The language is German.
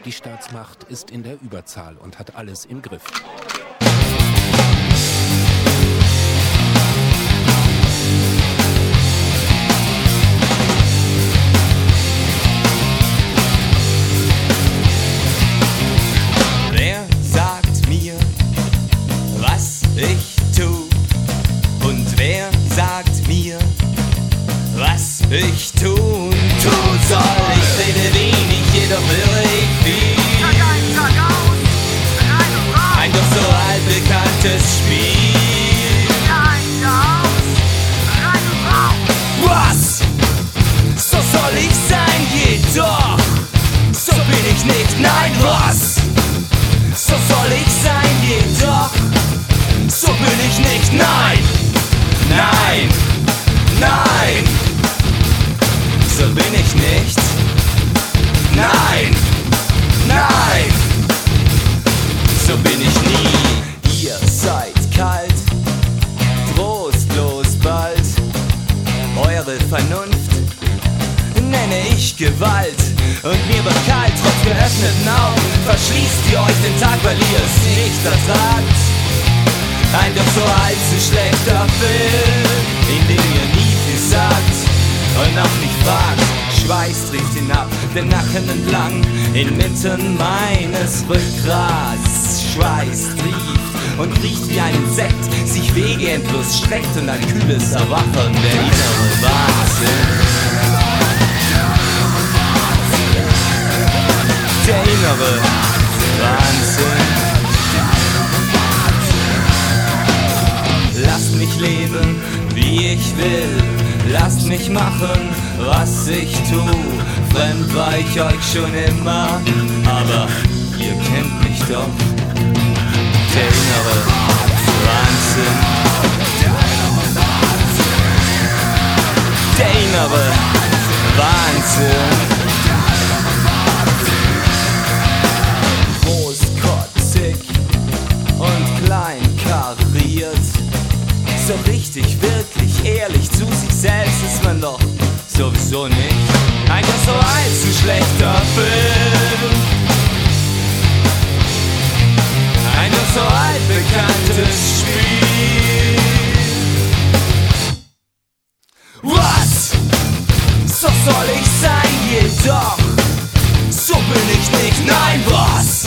Die Staatsmacht ist in der Überzahl und hat alles im Griff. Wer sagt mir, was ich tu? Und wer sagt mir, was ich tun soll? Ich rede wenig, jedoch höre ich viel. Tag ein, Tag aus, rein und raus. Ein doch so altbekanntes Spiel. Jahr ein, Jahr aus, rein und raus. Was? So soll ich sein, jedoch so bin ich nicht. Nein, was? So soll ich sein, jedoch so bin ich nicht. Nein, nein, nein. So bin ich nicht. Nein, nein. So bin ich nie. Ihr seid kalt, trostlos bald. Eure Vernunft nenne ich Gewalt. Und mir wird kalt, trotz geöffneten Augen verschließt ihr euch den Tag, weil ihr es nicht ertragt. Ein doch so allzu schlechter Film, in dem ihr nie viel sagt und auch nicht fragt. Schweiß trifft hinab, den Nacken entlang, inmitten meines Rückgrats. Schweiß trieft und riecht wie ein Insekt, sich Wege endlos streckt und ein kühles Erwachen, der innere Wahnsinn. Der innere Wahnsinn. Lasst mich leben, wie ich will. Lasst mich machen, was ich tu. Fremd war ich euch schon immer, aber ihr kennt mich doch. Der innere Wahnsinn. Der innere Wahnsinn. Großkotzig und kleinkariert. So richtig, wirklich, ehrlich zu sich selbst ist man doch sowieso nicht. Ein doch so allzu schlechter Film. Ein doch so altbekanntes Spiel. Was? So soll ich sein, jedoch so bin ich nicht. Nein, was?